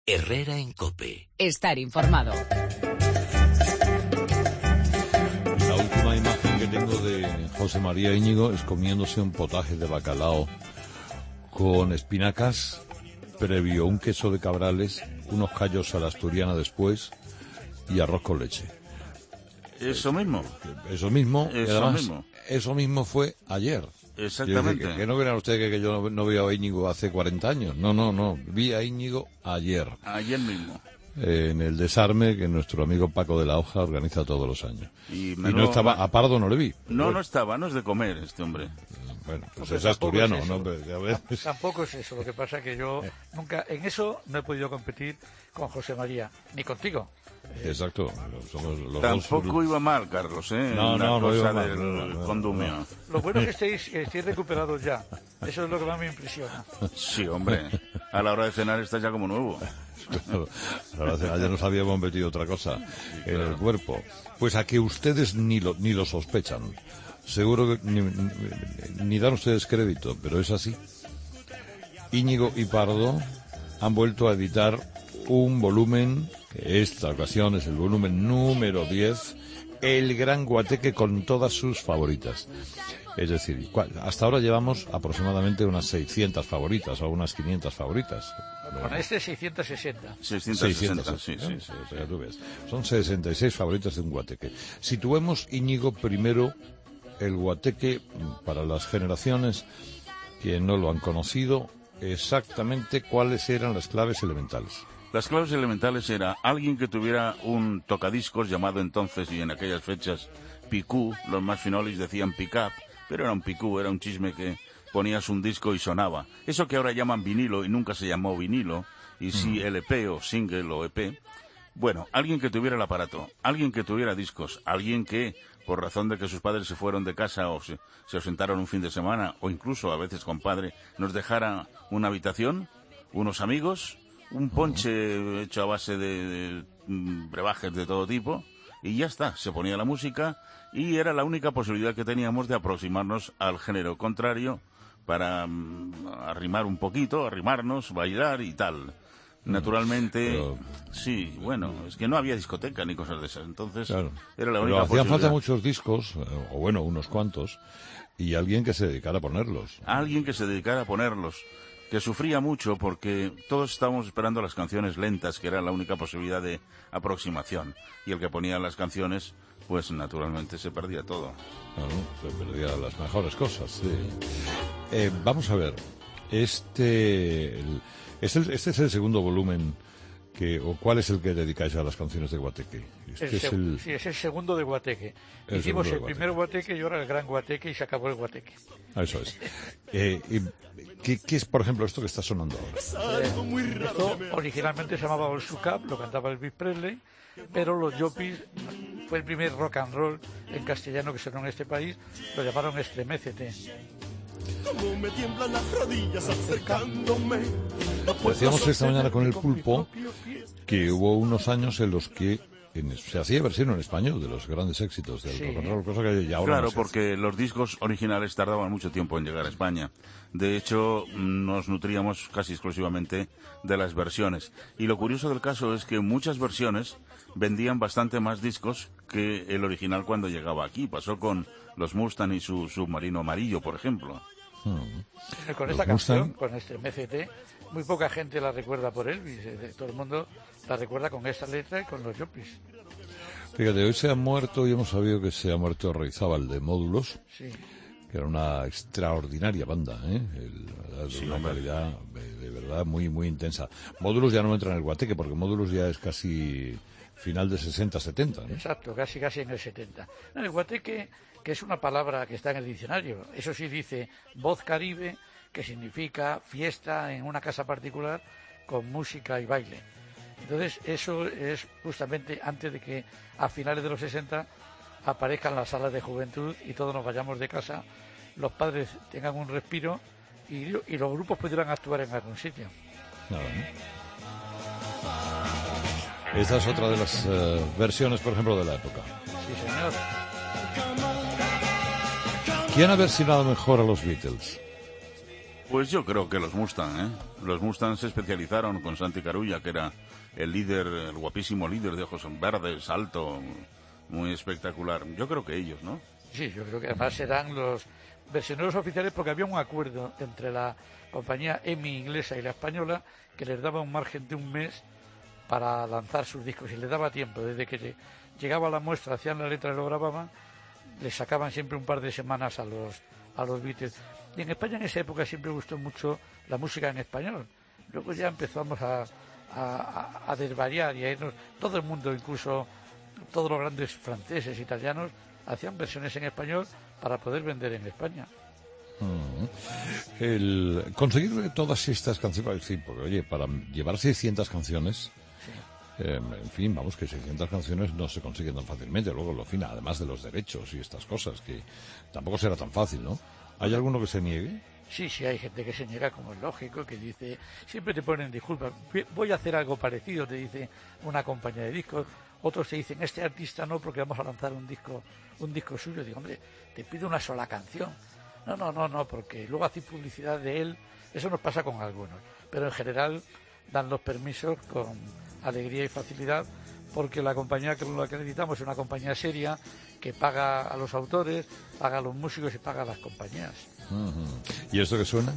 Herrera en COPE. Estar informado. La última imagen que tengo de José María Íñigo es comiéndose un potaje de bacalao con espinacas, previo un queso de Cabrales, unos callos a la asturiana después y arroz con leche. Eso mismo. Eso mismo. Eso y además, mismo. Eso mismo fue ayer. Exactamente. Que no crean ustedes que yo no veo a Íñigo hace 40 años. No. Vi a Íñigo ayer. Ayer mismo. En el desarme que nuestro amigo Paco de la Hoja organiza todos los años. Y no estaba, a Pardo no le vi. No estaba, no es de comer este hombre. Bueno, pues es asturiano, es ¿no? Ya ves. Tampoco es eso, lo que pasa es que yo nunca, en eso no he podido competir con José María, ni contigo. Exacto. Somos los Tampoco dos... iba mal, Carlos, ¿eh? No iba mal. Del condumio. Lo bueno es que estéis recuperados ya. Eso es lo que más me impresiona. Sí, hombre. A la hora de cenar estás ya como nuevo. Claro, ya nos habíamos metido otra cosa en el cuerpo. Pues a que ustedes ni lo sospechan. Seguro que ni dan ustedes crédito, pero es así. Íñigo y Pardo han vuelto a editar un volumen, que esta ocasión es el volumen número 10, El Gran Guateque con todas sus favoritas. Es decir, hasta ahora llevamos aproximadamente unas 600 favoritas o unas 500 favoritas. Con este 660. 660, sí. O sea, tú ves. Son 66 favoritas de un guateque. Situemos, Íñigo, primero el guateque para las generaciones que no lo han conocido, exactamente cuáles eran las claves elementales. Las claves elementales era alguien que tuviera un tocadiscos llamado entonces y en aquellas fechas picú, los más finolis decían pick-up, pero era un picú, era un chisme que ponías un disco y sonaba. Eso que ahora llaman vinilo y nunca se llamó vinilo, y sí LP o single o EP. Bueno, alguien que tuviera el aparato, alguien que tuviera discos, alguien que, por razón de que sus padres se fueron de casa o se ausentaron un fin de semana, o incluso a veces con padre, nos dejara una habitación, unos amigos, un ponche hecho a base de brebajes de todo tipo, y ya está, se ponía la música, y era la única posibilidad que teníamos de aproximarnos al género contrario para arrimar un poquito, arrimarnos, bailar y tal. Naturalmente, sí, bueno, es que no había discoteca ni cosas de esas, entonces claro, era la única hacían posibilidad. falta muchos discos, o bueno, unos cuantos, y alguien que se dedicara a ponerlos. Alguien que se dedicara a ponerlos, que sufría mucho porque todos estábamos esperando las canciones lentas, que era la única posibilidad de aproximación, y el que ponía las canciones, pues naturalmente se perdía todo. Claro, se perdía las mejores cosas, sí. Vamos a ver, este es el segundo volumen o ¿cuál es el que dedicáis a las canciones de Guateque? Sí, es el segundo de Guateque. Hicimos el primer Guateque y ahora el Gran Guateque y se acabó el Guateque. Eso es. ¿Qué es, por ejemplo, esto que está sonando ahora? Esto originalmente se llamaba All Shook Up, lo cantaba Elvis Presley, pero los Yopis, fue el primer rock and roll en castellano que sonó en este país, lo llamaron Estremécete. Como me tiemblan las rodillas acercándome. Decíamos esta mañana con el Pulpo que hubo unos años en los que se hacía versión en español de los grandes éxitos del rock and roll, cosa que ya ahora claro, no se porque los discos originales tardaban mucho tiempo en llegar a España. De hecho, nos nutríamos casi exclusivamente de las versiones. Y lo curioso del caso es que muchas versiones vendían bastante más discos que el original cuando llegaba aquí. Pasó con los Mustang y su Submarino Amarillo, por ejemplo. Con esta canción, con este MCT, muy poca gente la recuerda por Elvis. Todo el mundo la recuerda con esta letra y con los Yopis. Fíjate, hoy se ha muerto y hemos sabido que se ha muerto Reizábal de Módulos, sí, que era una extraordinaria banda, una calidad de verdad muy muy intensa. Módulos ya no entra en el Guateque porque Módulos ya es casi final de 60-70, ¿no? Exacto, casi en el 70. No, el Guateque, que es una palabra que está en el diccionario, eso sí dice voz caribe, que significa fiesta en una casa particular con música y baile. Entonces eso es justamente antes de que a finales de los 60 aparezcan las salas de juventud y todos nos vayamos de casa, los padres tengan un respiro y los grupos pudieran actuar en algún sitio. Nada, ¿no? Esta es otra de las versiones, por ejemplo, de la época. Sí, señor. ¿Quién ha versionado mejor a los Beatles? Pues yo creo que los Mustang, ¿eh? Los Mustang se especializaron con Santi Carulla, que era el líder, el guapísimo líder de ojos verdes, alto, muy espectacular. Yo creo que ellos, ¿no? Sí, yo creo que además serán los versioneros oficiales, porque había un acuerdo entre la compañía EMI inglesa y la española que les daba un margen de un mes para lanzar sus discos, y les daba tiempo. Desde que llegaba la muestra, hacían la letra y lo grababan, les sacaban siempre un par de semanas a los Beatles. Y en España en esa época siempre gustó mucho la música en español. Luego ya empezamos a desvariar y a irnos. Todo el mundo, incluso todos los grandes franceses, italianos, hacían versiones en español para poder vender en España. El conseguir todas estas canciones, sí, porque oye, para llevar 600 canciones, en fin, vamos, que 600 canciones no se consiguen tan fácilmente. Luego, lo fin, además de los derechos y estas cosas, que tampoco será tan fácil, ¿no? ¿Hay alguno que se niegue? Sí, hay gente que se niega, como es lógico, que dice, siempre te ponen disculpas, voy a hacer algo parecido, te dice una compañía de discos. Otros te dicen, este artista no, porque vamos a lanzar un disco suyo. Digo, hombre, te pido una sola canción. No, porque luego haces publicidad de él. Eso nos pasa con algunos, pero en general dan los permisos con alegría y facilidad, porque la compañía que lo acreditamos es una compañía seria que paga a los autores, paga a los músicos y paga a las compañías. ¿Y esto qué suena?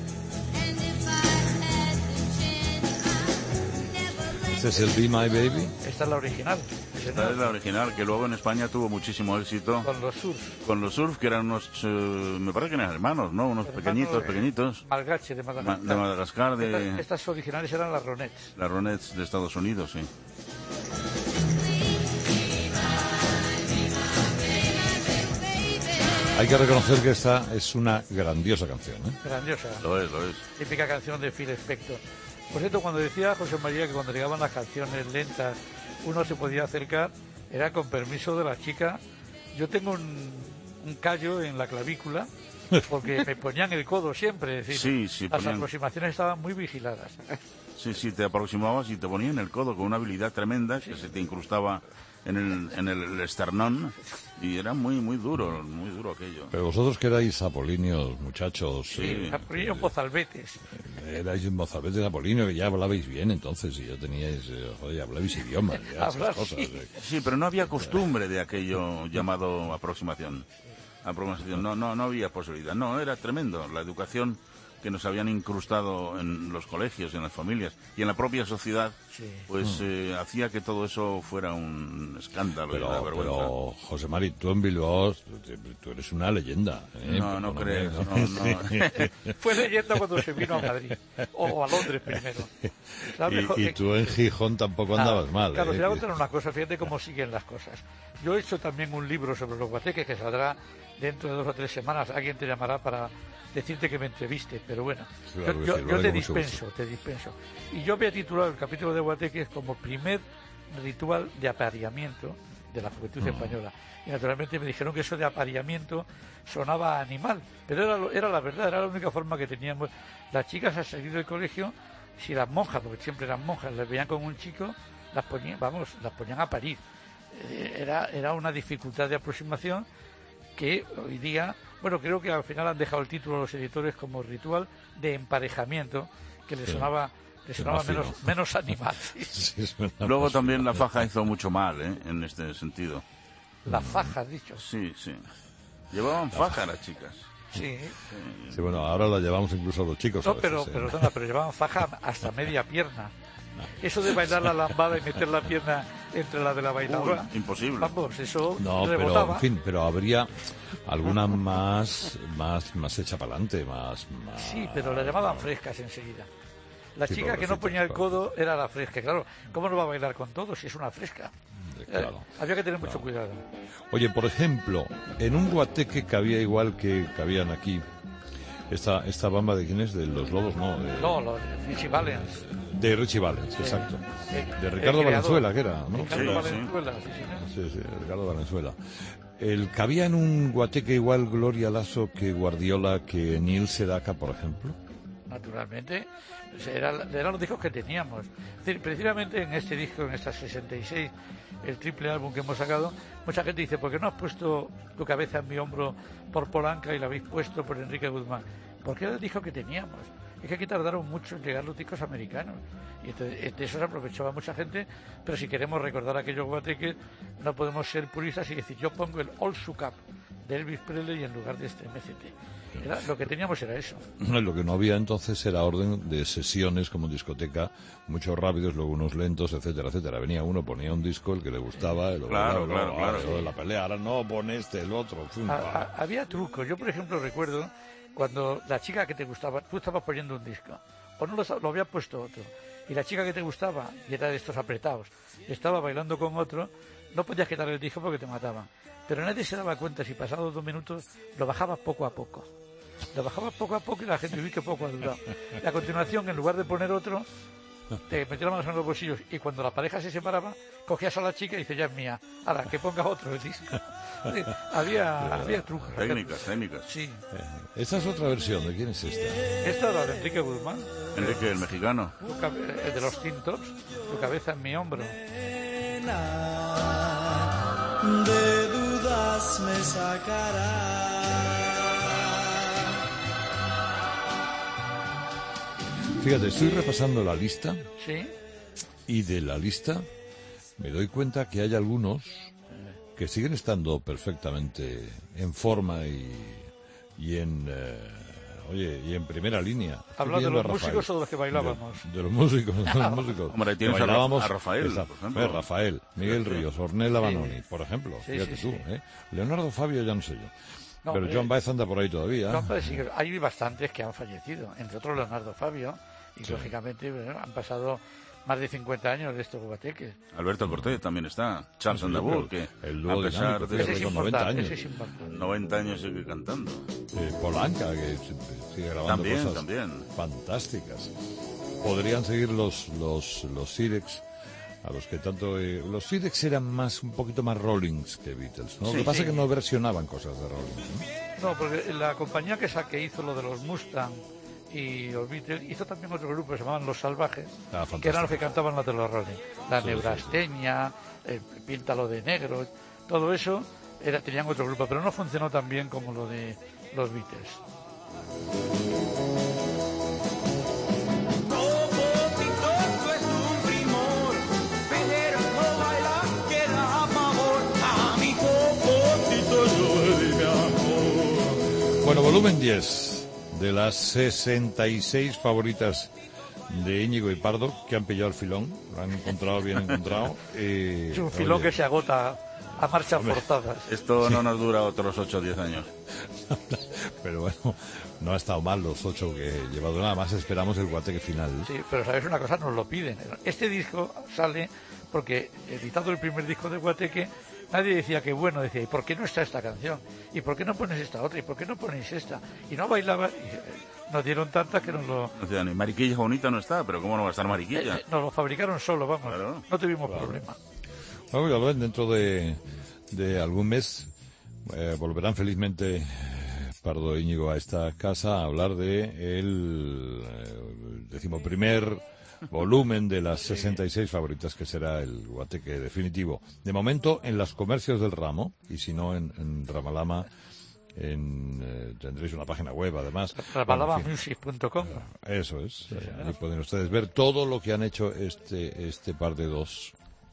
¿Este es el Be My Baby? Esta es la original. Esta es la original, que luego en España tuvo muchísimo éxito. Con los Surf. Con los Surf, que eran unos, me parece que eran hermanos, ¿no? Unos pequeñitos. Malgache de Madagascar. De Madagascar. Estas originales eran las Ronettes. Las Ronettes de Estados Unidos, sí. Hay que reconocer que esta es una grandiosa canción, ¿eh? Grandiosa. Lo es. Típica canción de Phil Spector. Por cierto, cuando decía José María que cuando llegaban las canciones lentas uno se podía acercar, era con permiso de la chica. Yo tengo un callo en la clavícula porque me ponían el codo siempre. Es decir, sí, las aproximaciones estaban muy vigiladas. Sí, te aproximabas y te ponían el codo con una habilidad tremenda que se te incrustaba en el esternón, y era muy duro aquello. Pero vosotros que erais apolíneos, muchachos. Sí, apolíneos mozalbetes. Erais mozalbetes apolíneos, que ya hablabais bien entonces, y ya teníais, joder, hablabais idiomas, ya esas cosas. Sí, pero no había costumbre de aquello llamado aproximación. No había posibilidad. No, era tremendo. La educación que nos habían incrustado en los colegios, en las familias y en la propia sociedad, pues hacía que todo eso fuera un escándalo y una vergüenza. Pero, José Mari, tú en Bilbao, tú eres una leyenda. No crees. Fue leyenda cuando se vino a Madrid, o a Londres primero. Y tú en Gijón tampoco andabas mal. Claro, te voy a contar una cosa, fíjate cómo siguen las cosas. Yo he hecho también un libro sobre los guateques que saldrá dentro de 2 o 3 semanas. Alguien te llamará para decirte que me entreviste, pero bueno, claro, yo te dispenso. Y yo voy a titular el capítulo de guateques como primer ritual de apareamiento de la juventud española. Y naturalmente me dijeron que eso de apareamiento sonaba animal, pero era la verdad, era la única forma que teníamos. Las chicas al salir del colegio, si las monjas, porque siempre eran monjas, les veían con un chico, las ponían a parir. Era una dificultad de aproximación que hoy día, bueno, creo que al final han dejado el título a los editores como ritual de emparejamiento, que le sonaba menos animal. Luego también la faja hizo mucho mal, en este sentido. La faja, has dicho. Sí. Llevaban faja las chicas. Sí, bueno, ahora la llevamos incluso a los chicos. No, pero llevaban faja hasta media pierna. Eso de bailar la lambada y meter la pierna entre la de la bailadora. Imposible. Vamos, eso no, rebotaba. pero habría alguna más hecha para adelante, más... Sí, pero la llamaban frescas enseguida. La chica que no ponía el codo era la fresca. Claro, ¿cómo no va a bailar con todo si es una fresca? Claro, había que tener mucho cuidado. Oye, por ejemplo, en un guateque cabía igual que cabían aquí. Esta bamba de quién es, de los Lobos, no. Los de Richie Valens. De Richie Valens, exacto. De Ricardo Valenzuela, que era, ¿no? Ricardo Valenzuela, sí, Ricardo Valenzuela. ¿Cabía en un guateque igual Gloria Lasso que Guardiola, que Neil Sedaka, por ejemplo? Naturalmente, eran los discos que teníamos. Es decir, precisamente en este disco, en esta 66, el triple álbum que hemos sacado, mucha gente dice, ¿por qué no has puesto Tu cabeza en mi hombro por Polanca y la habéis puesto por Enrique Guzmán? porque era el disco que teníamos. Es que aquí tardaron mucho en llegar los discos americanos. Y entonces de eso se aprovechaba mucha gente, pero si queremos recordar aquellos guateques, no podemos ser puristas y decir, yo pongo el All Shook Up de Elvis Presley en lugar de este MCT. Lo que teníamos era eso. Lo que no había entonces era orden de sesiones como en discoteca, muchos rápidos, luego unos lentos, etcétera, etcétera. Venía uno, ponía un disco, el que le gustaba, claro. la pelea, ahora no, pone este, el otro. Había trucos. Yo, por ejemplo, recuerdo cuando la chica que te gustaba, tú estabas poniendo un disco, o no lo había puesto otro, y la chica que te gustaba, y era de estos apretados, estaba bailando con otro, no podías quitar el disco porque te mataban. Pero nadie se daba cuenta si pasados 2 minutos lo bajabas poco a poco. Lo bajabas poco a poco y la gente vio que poco ha durado. Y a continuación, en lugar de poner otro, te metías las manos en los bolsillos y cuando la pareja se separaba, cogías a la chica y dices, ya es mía, ahora que ponga otro el disco. Había trucos. Técnicas. Sí. Esta es otra versión, ¿de quién es esta? Esta es la de Enrique Guzmán. Enrique, el mexicano. El de los Tin Tops, tu cabeza en mi hombro. De dudas me sacará. Fíjate, estoy repasando la lista. Sí. Y de la lista me doy cuenta que hay algunos que siguen estando perfectamente en forma y en primera línea. ¿Hablas de los músicos o de los que bailábamos? De los músicos. Hombre, tienes a Rafael, por ejemplo. Rafael, Miguel Ríos, Ornella Vanoni, por ejemplo. Sí, fíjate tú. sí. Leonardo Fabio ya no sé yo. No, pero Joan Baez anda por ahí todavía. Joan Baez sí, hay bastantes que han fallecido, entre otros Leonardo Fabio, y lógicamente han pasado más de 50 años de estos guateques. Alberto Cortés también está, Charles Aznavour, que a pesar de con 90 años. Ese es 90 años sigue cantando. Polanca, que sigue grabando cosas fantásticas. Podrían seguir los Sirex, a los que tanto... los Sirex eran un poquito más Rollings que Beatles, ¿no? Lo que pasa es que no versionaban cosas de Rollings, ¿no? No, porque la compañía que hizo lo de los Mustang y los Beatles hizo también otro grupo que se llamaban Los Salvajes, que eran los que cantaban las de los Rolling. La Nebrasteña, Píntalo de Negro, todo eso tenían otro grupo, pero no funcionó tan bien como lo de los Beatles. Bueno, volumen 10 de las 66 favoritas de Íñigo y Pardo, que han pillado el filón, lo han encontrado bien encontrado. Es un filón que se agota a marchas forzadas. Esto no nos dura otros 8 o 10 años. Pero bueno, no ha estado mal los 8 que he llevado, nada más esperamos el guateque final. Sí, pero sabes una cosa, nos lo piden. Este disco sale porque, editado el primer disco de Guateque, nadie decía que bueno, decía, ¿y por qué no está esta canción? ¿Y por qué no pones esta otra? ¿Y por qué no ponéis esta? Y no bailaban, y nos dieron tantas que nos lo... O sea, ni Mariquilla bonita no está, pero ¿cómo no va a estar Mariquilla? Nos lo fabricaron solo, vamos, claro. No tuvimos problema. Bueno, ya lo ven, dentro de algún mes volverán felizmente Pardo e Íñigo a esta casa a hablar de el 11º volumen de las 66 favoritas, que será el guateque definitivo. De momento en los comercios del ramo, y si no en Ramalama, tendréis una página web además. Ramalamamusic.com. Eso es. Ahí pueden ustedes ver todo lo que han hecho este par de dos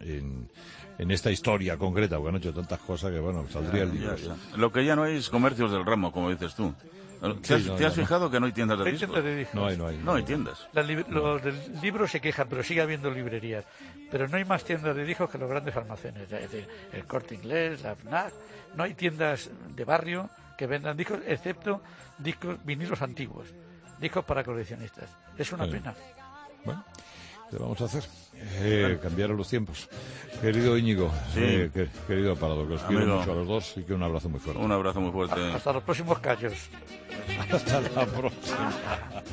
en esta historia concreta, porque han hecho tantas cosas que, bueno, saldría el libro. Ya. Lo que ya no hay es comercios del ramo, como dices tú. ¿Te has fijado que no hay tiendas de discos? No hay tiendas. Los del libro se quejan, pero sigue habiendo librerías. Pero no hay más tiendas de discos que los grandes almacenes. Es decir, el Corte Inglés, la FNAC. No hay tiendas de barrio que vendan discos, excepto vinilos antiguos. Discos para coleccionistas. Es una pena. Bueno, ¿qué vamos a hacer? Cambiaron los tiempos. Querido Íñigo, querido Pardo, que os quiero mucho a los dos y que un abrazo muy fuerte. Un abrazo muy fuerte. Hasta los próximos callos. Hasta la próxima.